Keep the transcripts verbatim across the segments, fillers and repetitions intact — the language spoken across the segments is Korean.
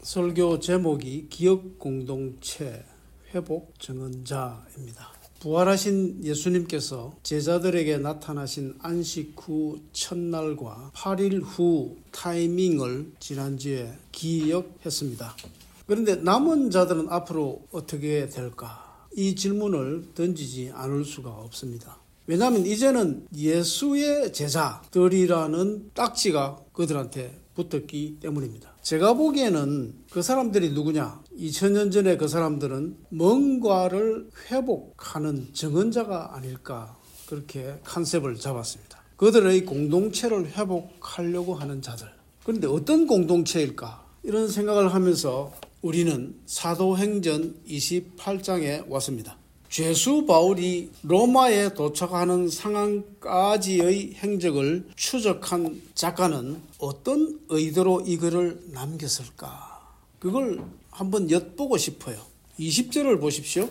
설교 제목이 기업공동체 회복 증언자입니다. 부활하신 예수님께서 제자들에게 나타나신 안식 후 첫날과 팔 일 후 타이밍을 지난주에 기억했습니다. 그런데 남은 자들은 앞으로 어떻게 될까? 이 질문을 던지지 않을 수가 없습니다. 왜냐하면 이제는 예수의 제자들이라는 딱지가 그들한테 붙었기 때문입니다. 제가 보기에는 그 사람들이 누구냐? 이천 년 전에 그 사람들은 뭔가를 회복하는 증언자가 아닐까, 그렇게 컨셉을 잡았습니다. 그들의 공동체를 회복하려고 하는 자들. 그런데 어떤 공동체일까? 이런 생각을 하면서 우리는 사도행전 이십팔 장에 왔습니다. 죄수 바울이 로마에 도착하는 상황까지의 행적을 추적한 작가는 어떤 의도로 이 글을 남겼을까? 그걸 한번 엿보고 싶어요. 이십 절을 보십시오.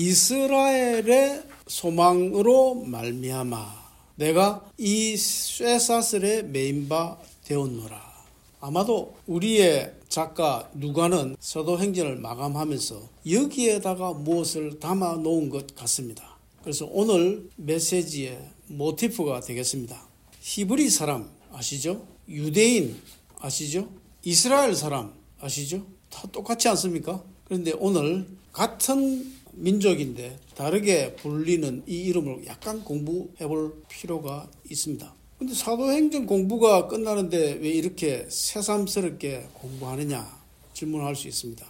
이스라엘의 소망으로 말미암아 내가 이 쇠사슬에 매인 바 되었노라. 아마도 우리의 작가 누가는 사도행전을 마감하면서 여기에다가 무엇을 담아 놓은 것 같습니다. 그래서 오늘 메시지의 모티프가 되겠습니다. 히브리 사람 아시죠? 유대인 아시죠? 이스라엘 사람 아시죠? 다 똑같지 않습니까? 그런데 오늘 같은 민족인데 다르게 불리는 이 이름을 약간 공부해 볼 필요가 있습니다. 근데 사도행전 공부가 끝나는데 왜 이렇게 새삼스럽게 공부하느냐 질문할 수 있습니다.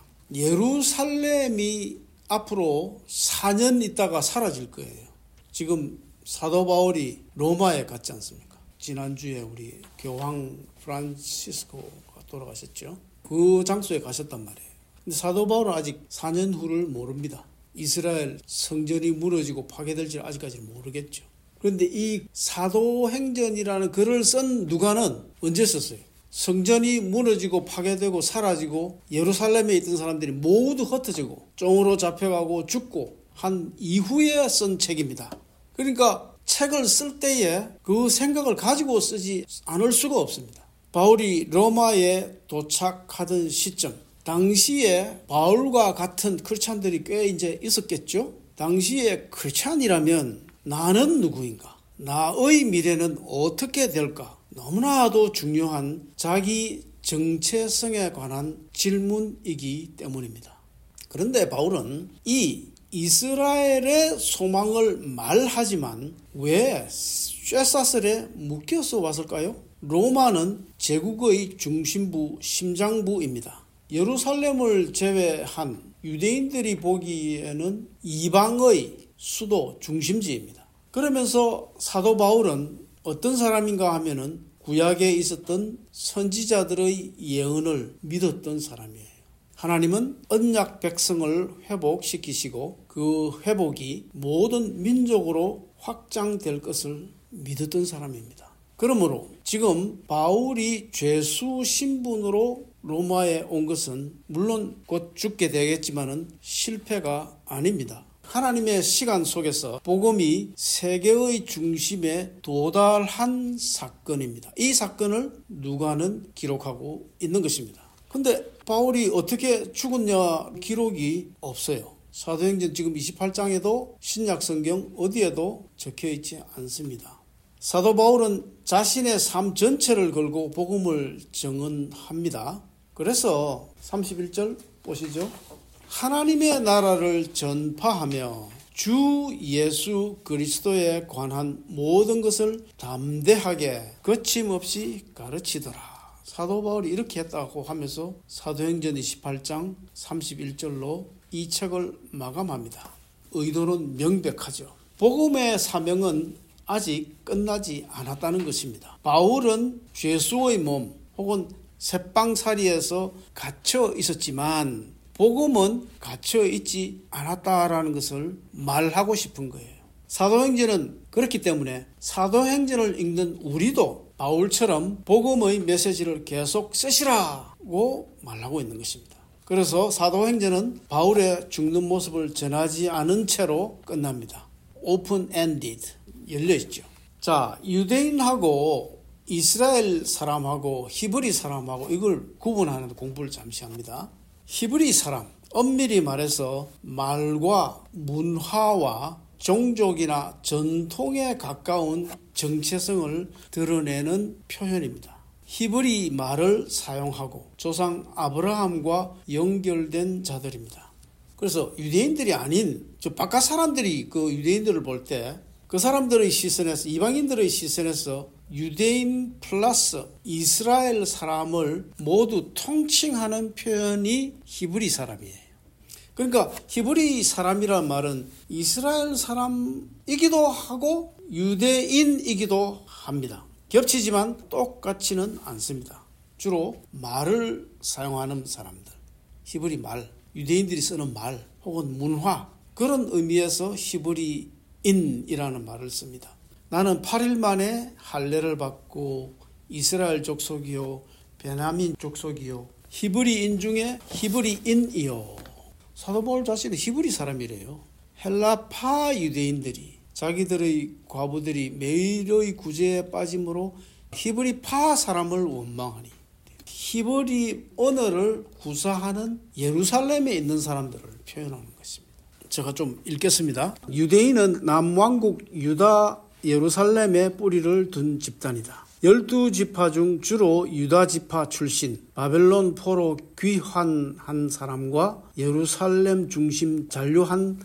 예루살렘이 앞으로 사 년 있다가 사라질 거예요. 지금 사도 바울이 로마에 갔지 않습니까? 지난주에 우리 교황 프란시스코가 돌아가셨죠. 그 장소에 가셨단 말이에요. 근데 사도 바울은 아직 사 년 후를 모릅니다. 이스라엘 성전이 무너지고 파괴될지 아직까지는 모르겠죠. 그런데 이 사도행전이라는 글을 쓴 누가는 언제 썼어요? 성전이 무너지고 파괴되고 사라지고 예루살렘에 있던 사람들이 모두 흩어지고 종으로 잡혀가고 죽고 한 이후에 쓴 책입니다. 그러니까 책을 쓸 때에 그 생각을 가지고 쓰지 않을 수가 없습니다. 바울이 로마에 도착하던 시점, 당시에 바울과 같은 크리스찬들이 꽤 이제 있었겠죠. 당시에 크리스찬이라면 나는 누구인가? 나의 미래는 어떻게 될까? 너무나도 중요한 자기 정체성에 관한 질문이기 때문입니다. 그런데 바울은 이 이스라엘의 소망을 말하지만 왜 쇠사슬에 묶여서 왔을까요? 로마는 제국의 중심부, 심장부입니다. 예루살렘을 제외한 유대인들이 보기에는 이방의 수도 중심지입니다. 그러면서 사도 바울은 어떤 사람인가 하면은 구약에 있었던 선지자들의 예언을 믿었던 사람이에요. 하나님은 언약 백성을 회복시키시고 그 회복이 모든 민족으로 확장될 것을 믿었던 사람입니다. 그러므로 지금 바울이 죄수 신분으로 로마에 온 것은 물론 곧 죽게 되겠지만은 실패가 아닙니다. 하나님의 시간 속에서 복음이 세계의 중심에 도달한 사건입니다. 이 사건을 누가는 기록하고 있는 것입니다. 근데 바울이 어떻게 죽었냐 기록이 없어요. 사도행전 지금 이십팔 장에도 신약 성경 어디에도 적혀 있지 않습니다. 사도 바울은 자신의 삶 전체를 걸고 복음을 증언합니다. 그래서 삼십일 절 보시죠. 하나님의 나라를 전파하며 주 예수 그리스도에 관한 모든 것을 담대하게 거침없이 가르치더라. 사도 바울이 이렇게 했다고 하면서 사도행전 이십팔 장 삼십일 절로 이 책을 마감합니다. 의도는 명백하죠. 복음의 사명은 아직 끝나지 않았다는 것입니다. 바울은 죄수의 몸 혹은 셋방살이에서 갇혀 있었지만 복음은 갇혀 있지 않았다라는 것을 말하고 싶은 거예요. 사도행전은 그렇기 때문에 사도행전을 읽는 우리도 바울처럼 복음의 메시지를 계속 쓰시라고 말하고 있는 것입니다. 그래서 사도행전은 바울의 죽는 모습을 전하지 않은 채로 끝납니다. open-ended, 열려있죠. 자, 유대인하고 이스라엘 사람하고 히브리 사람하고 이걸 구분하는 공부를 잠시 합니다. 히브리 사람, 엄밀히 말해서 말과 문화와 종족이나 전통에 가까운 정체성을 드러내는 표현입니다. 히브리 말을 사용하고 조상 아브라함과 연결된 자들입니다. 그래서 유대인들이 아닌 저 바깥 사람들이 그 유대인들을 볼 때 그 사람들의 시선에서, 이방인들의 시선에서 유대인 플러스 이스라엘 사람을 모두 통칭하는 표현이 히브리 사람이에요. 그러니까 히브리 사람이란 말은 이스라엘 사람이기도 하고 유대인이기도 합니다. 겹치지만 똑같지는 않습니다. 주로 말을 사용하는 사람들, 히브리 말, 유대인들이 쓰는 말 혹은 문화, 그런 의미에서 히브리인이라는 말을 씁니다. 나는 팔 일 만에 할례를 받고 이스라엘 족속이요 베냐민 족속이요 히브리인 중에 히브리인이요. 사도 바울 자신은 히브리 사람이래요. 헬라파 유대인들이 자기들의 과부들이 매일의 구제에 빠짐으로 히브리파 사람을 원망하니 히브리 언어를 구사하는 예루살렘에 있는 사람들을 표현하는 것입니다. 제가 좀 읽겠습니다. 유대인은 남왕국 유다 예루살렘에 뿌리를 둔 집단이다. 열두 지파 중 주로 유다 지파 출신 바벨론 포로 귀환한 사람과 예루살렘 중심 잔류한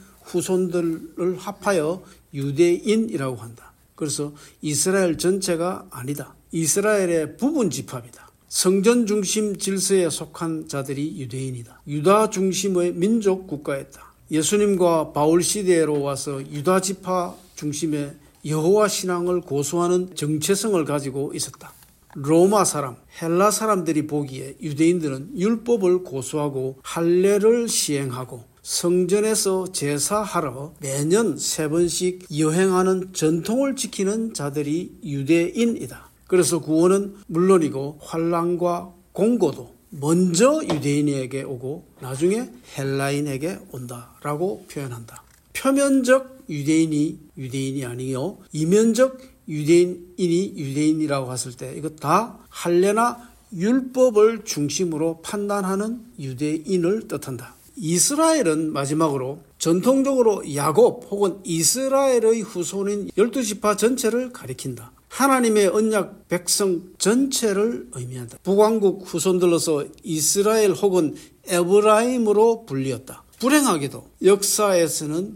후손들을 합하여 유대인이라고 한다. 그래서 이스라엘 전체가 아니다. 이스라엘의 부분 지파이다. 성전 중심 질서에 속한 자들이 유대인이다. 유다 중심의 민족 국가였다. 예수님과 바울 시대로 와서 유다 지파 중심의 여호와 신앙을 고수하는 정체성을 가지고 있었다. 로마 사람, 헬라 사람들이 보기에 유대인들은 율법을 고수하고 할례를 시행하고 성전에서 제사하러 매년 세 번씩 여행하는 전통을 지키는 자들이 유대인이다. 그래서 구원은 물론이고 환난과 공고도 먼저 유대인에게 오고 나중에 헬라인에게 온다라고 표현한다. 표면적 유대인이 유대인이 아니요 이면적 유대인이 유대인이라고 했을 때 이거 다 할례나 율법을 중심으로 판단하는 유대인을 뜻한다. 이스라엘은 마지막으로 전통적으로 야곱 혹은 이스라엘의 후손인 열두 지파 전체를 가리킨다. 하나님의 언약 백성 전체를 의미한다. 북왕국 후손들로서 이스라엘 혹은 에브라임으로 불리었다. 불행하게도 역사에서는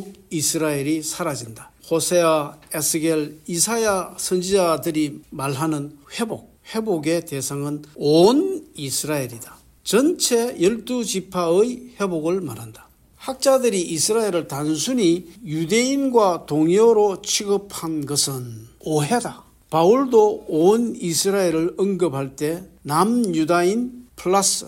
북이스라엘이 사라진다. 호세아, 에스겔, 이사야 선지자들이 말하는 회복, 회복의 대상은 온 이스라엘이다. 전체 열두 지파의 회복을 말한다. 학자들이 이스라엘을 단순히 유대인과 동요로 취급한 것은 오해다. 바울도 온 이스라엘을 언급할 때 남유다인 플러스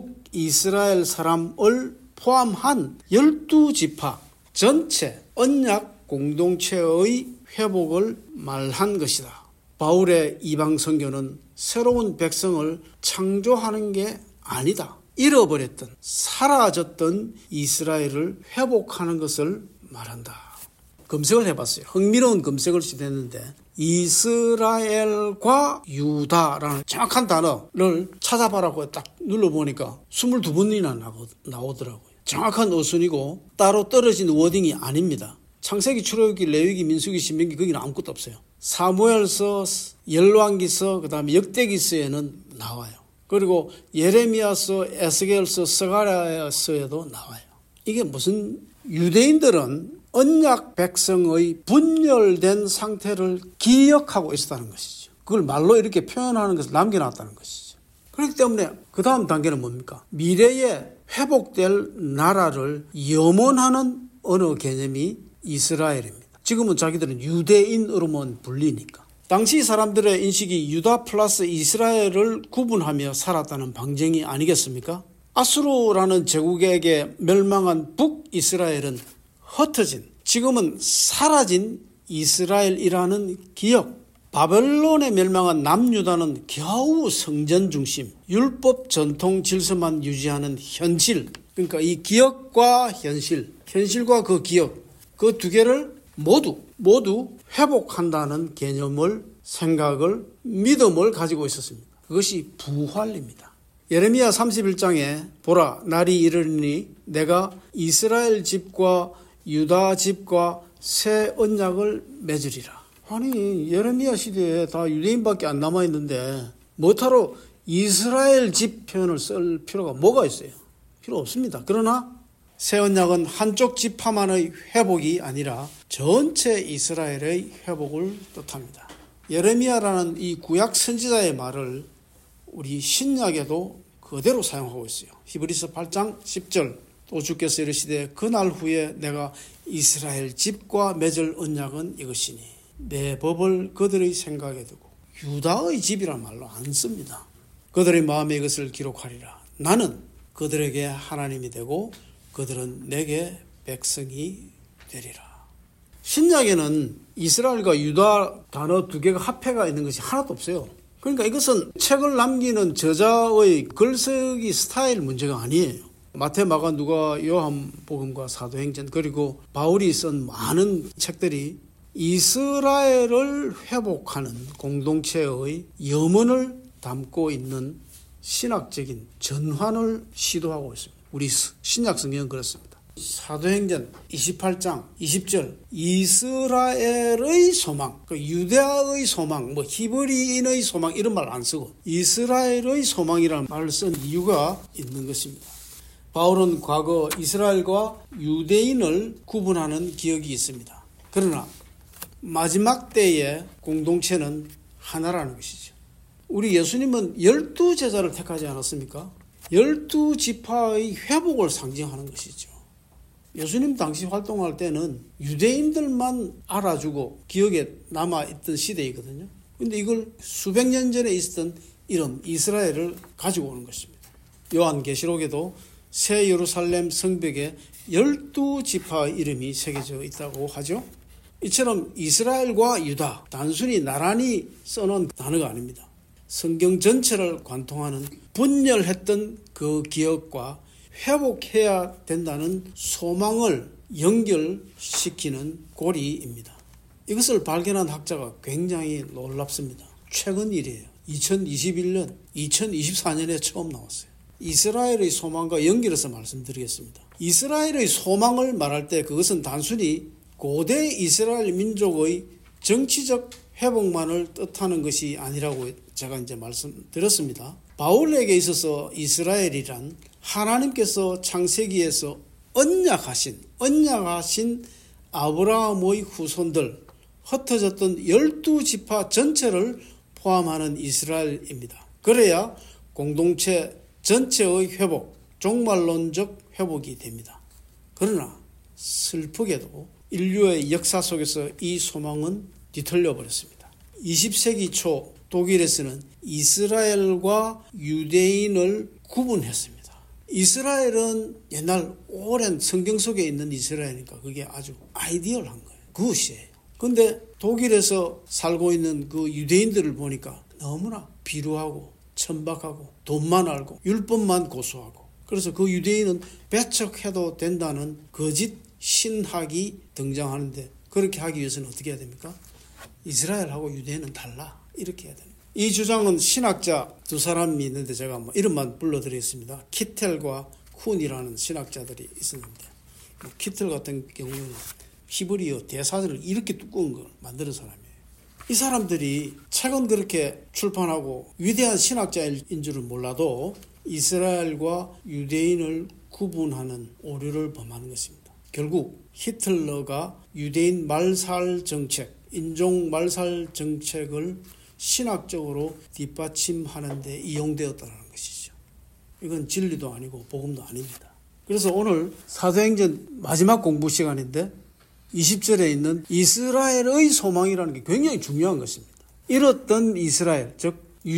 북이스라엘 사람을 포함한 열두 지파 전체 언약 공동체의 회복을 말한 것이다. 바울의 이방 선교는 새로운 백성을 창조하는 게 아니다. 잃어버렸던, 사라졌던 이스라엘을 회복하는 것을 말한다. 검색을 해봤어요. 흥미로운 검색을 시도했는데 이스라엘과 유다라는 정확한 단어를 찾아봐라고 딱 눌러보니까 이십이 번이나 나오더라고요. 정확한 어순이고 따로 떨어진 워딩이 아닙니다. 창세기, 출애굽기, 레위기, 민수기, 신명기 거기는 아무것도 없어요. 사무엘서, 열왕기서, 그 다음에 역대기서에는 나와요. 그리고 예레미야서, 에스겔서, 스가랴서에도 나와요. 이게 무슨, 유대인들은 언약 백성의 분열된 상태를 기억하고 있었다는 것이죠. 그걸 말로 이렇게 표현하는 것을 남겨놨다는 것이죠. 그렇기 때문에 그 다음 단계는 뭡니까? 미래에 회복될 나라를 염원하는 언어 개념이 이스라엘입니다. 지금은 자기들은 유대인으로만 불리니까. 당시 사람들의 인식이 유다 플러스 이스라엘을 구분하며 살았다는 방증이 아니겠습니까? 아수르라는 제국에게 멸망한 북이스라엘은 흩어진, 지금은 사라진 이스라엘이라는 기억. 바벨론에 멸망한 남유다는 겨우 성전 중심, 율법 전통 질서만 유지하는 현실. 그러니까 이 기억과 현실, 현실과 그 기억, 그 두 개를 모두 모두 회복한다는 개념을 생각을, 믿음을 가지고 있었습니다. 그것이 부활입니다. 예레미야 삼십일 장에 보라 날이 이르리니 내가 이스라엘 집과 유다 집과 새 언약을 맺으리라. 아니 예레미야 시대에 다 유대인밖에 안 남아있는데 뭐하러 이스라엘 집 표현을 쓸 필요가 뭐가 있어요? 필요 없습니다. 그러나 새 언약은 한쪽 지파만의 회복이 아니라 전체 이스라엘의 회복을 뜻합니다. 예레미야라는 이 구약 선지자의 말을 우리 신약에도 그대로 사용하고 있어요. 히브리서 팔 장 십 절 또 주께서 이르시되 그날 후에 내가 이스라엘 집과 맺을 언약은 이것이니 내 법을 그들의 생각에 두고 유다의 집이란 말로 안 씁니다. 그들의 마음에 이것을 기록하리라. 나는 그들에게 하나님이 되고 그들은 내게 백성이 되리라. 신약에는 이스라엘과 유다 단어 두 개가 합해가 있는 것이 하나도 없어요. 그러니까 이것은 책을 남기는 저자의 글쓰기 스타일 문제가 아니에요. 마태, 마가, 누가, 요한복음과 사도행전 그리고 바울이 쓴 많은 책들이 이스라엘을 회복하는 공동체의 염원을 담고 있는 신학적인 전환을 시도하고 있습니다. 우리 신약 성경은 그렇습니다. 사도행전 이십팔 장 이십 절 이스라엘의 소망, 그 유대아의 소망, 뭐 히브리인의 소망 이런 말 안 쓰고 이스라엘의 소망이라는 말을 쓴 이유가 있는 것입니다. 바울은 과거 이스라엘과 유대인을 구분하는 기억이 있습니다. 그러나 마지막 때의 공동체는 하나라는 것이죠. 우리 예수님은 열두 제자를 택하지 않았습니까? 열두 지파의 회복을 상징하는 것이죠. 예수님 당시 활동할 때는 유대인들만 알아주고 기억에 남아있던 시대이거든요. 그런데 이걸 수백 년 전에 있었던 이름 이스라엘을 가지고 오는 것입니다. 요한계시록에도 새 예루살렘 성벽에 열두 지파의 이름이 새겨져 있다고 하죠. 이처럼 이스라엘과 유다 단순히 나란히 써놓은 단어가 아닙니다. 성경 전체를 관통하는 분열했던 그 기억과 회복해야 된다는 소망을 연결시키는 고리입니다. 이것을 발견한 학자가 굉장히 놀랍습니다. 최근 일이에요. 이천이십일 년, 이천이십사 년에 처음 나왔어요. 이스라엘의 소망과 연결해서 말씀드리겠습니다. 이스라엘의 소망을 말할 때 그것은 단순히 고대 이스라엘 민족의 정치적 회복만을 뜻하는 것이 아니라고 제가 이제 말씀드렸습니다. 바울에게 있어서 이스라엘이란 하나님께서 창세기에서 언약하신 언약하신 아브라함의 후손들 흩어졌던 열두 지파 전체를 포함하는 이스라엘입니다. 그래야 공동체 전체의 회복, 종말론적 회복이 됩니다. 그러나 슬프게도 인류의 역사 속에서 이 소망은 뒤틀려 버렸습니다. 이십 세기 초 독일에서는 이스라엘과 유대인을 구분했습니다. 이스라엘은 옛날 오랜 성경 속에 있는 이스라엘이니까 그게 아주 아이디얼한 거예요. 그것이에요. 그런데 독일에서 살고 있는 그 유대인들을 보니까 너무나 비루하고 천박하고 돈만 알고 율법만 고수하고 그래서 그 유대인은 배척해도 된다는 거짓 신학이 등장하는데 그렇게 하기 위해서는 어떻게 해야 됩니까? 이스라엘하고 유대인은 달라. 이렇게 해야 됩니다. 이 주장은 신학자 두 사람이 있는데 제가 뭐 이름만 불러드리겠습니다. 키텔과 쿤이라는 신학자들이 있었는데 뭐 키텔 같은 경우는 히브리어 대사전을 이렇게 두꺼운 걸 만드는 사람이에요. 이 사람들이 책은 그렇게 출판하고 위대한 신학자인 줄은 몰라도 이스라엘과 유대인을 구분하는 오류를 범하는 것입니다. 결국 히틀러가 유대인 말살 정책, 인종 말살 정책을 신학적으로 뒷받침하는 데 이용되었다는 것이죠. 이건 진리도 아니고 복음도 아닙니다. 그래서 오늘 사도행전 마지막 공부 시간인데 이십 절에 있는 이스라엘의 소망이라는 게 굉장히 중요한 것입니다. 잃었던 이스라엘, 즉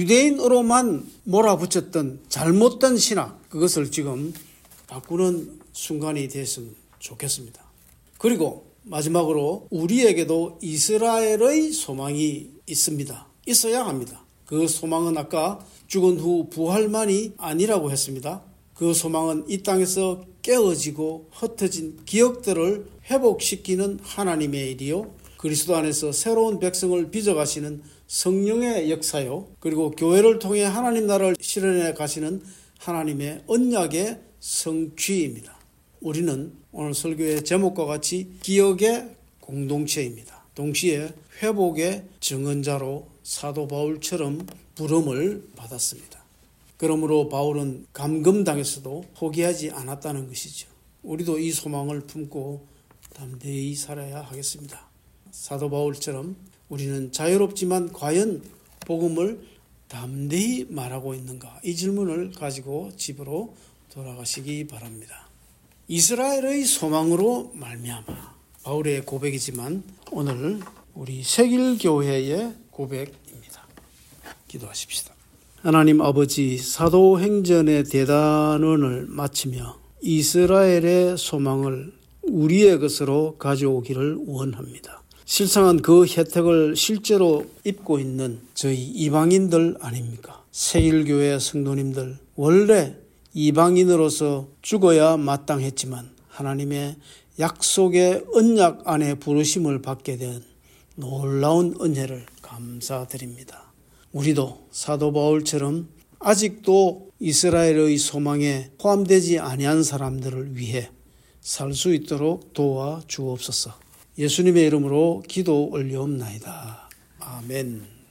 유대인으로만 몰아붙였던 잘못된 신학, 그것을 지금 바꾸는 순간이 됐으면 좋겠습니다. 그리고 마지막으로 우리에게도 이스라엘의 소망이 있습니다. 있어야 합니다. 그 소망은 아까 죽은 후 부활만이 아니라고 했습니다. 그 소망은 이 땅에서 깨어지고 흩어진 기억들을 회복시키는 하나님의 일이요. 그리스도 안에서 새로운 백성을 빚어가시는 성령의 역사요. 그리고 교회를 통해 하나님 나라를 실현해 가시는 하나님의 언약의 성취입니다. 우리는 오늘 설교의 제목과 같이 기억의 공동체입니다. 동시에 회복의 증언자로 사도 바울처럼 부름을 받았습니다. 그러므로 바울은 감금당했어도 포기하지 않았다는 것이죠. 우리도 이 소망을 품고 담대히 살아야 하겠습니다. 사도 바울처럼 우리는 자유롭지만 과연 복음을 담대히 말하고 있는가? 이 질문을 가지고 집으로 돌아가시기 바랍니다. 이스라엘의 소망으로 말미암아 바울의 고백이지만 오늘 우리 세길교회의 고백입니다. 기도하십시다. 하나님 아버지, 사도행전의 대단원을 마치며 이스라엘의 소망을 우리의 것으로 가져오기를 원합니다. 실상은 그 혜택을 실제로 입고 있는 저희 이방인들 아닙니까? 세길교회 성도님들, 원래 이방인으로서 죽어야 마땅했지만 하나님의 약속의 언약 안에 부르심을 받게 된 놀라운 은혜를 감사드립니다. 우리도 사도 바울처럼 아직도 이스라엘의 소망에 포함되지 아니한 사람들을 위해 살 수 있도록 도와 주옵소서. 예수님의 이름으로 기도 올려옵나이다. 아멘.